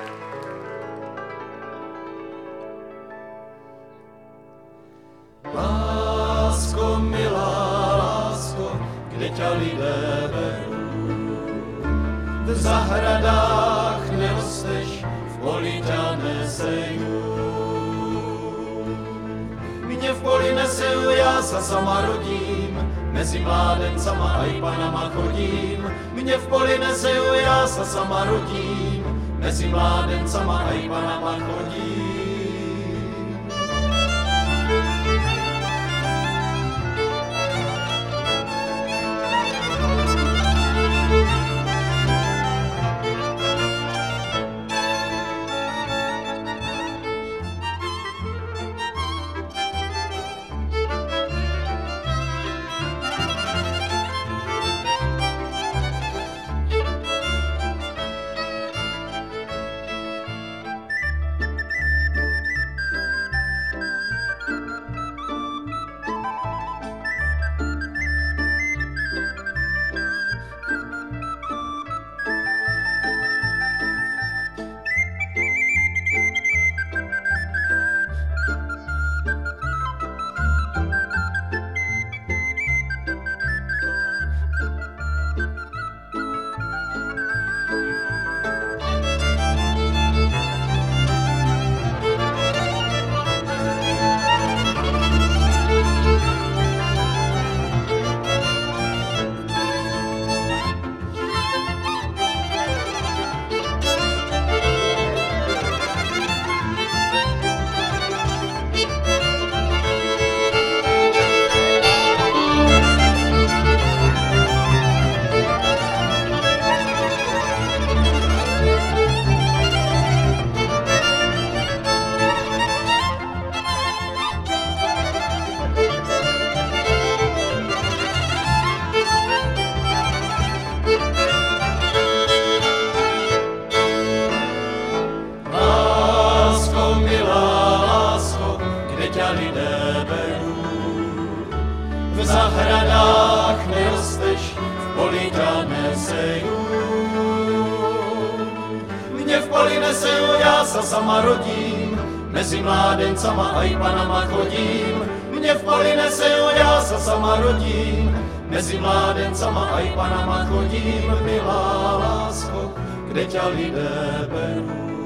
Lásko, milá lásko, kde ťa lidé berú? V zahradách nerosteš, v poli ťa nesejú. Mne v poli nesejú, ja sa sama rodím, mezi mládencama aj panama chodím. Mne v poli nesejú, ja sa sama rodím, mezi mládencama aj panama chodím. V zahradách nerosteš, v poli ťa nesejú. Mne v poli nesejú, ja sa sama rodím, mezi mládencama aj panama chodím. Mne v poli nesejú, ja sa sama rodím, mezi mládencama aj panama chodím. Milá lásko, kde ťa lidé berú?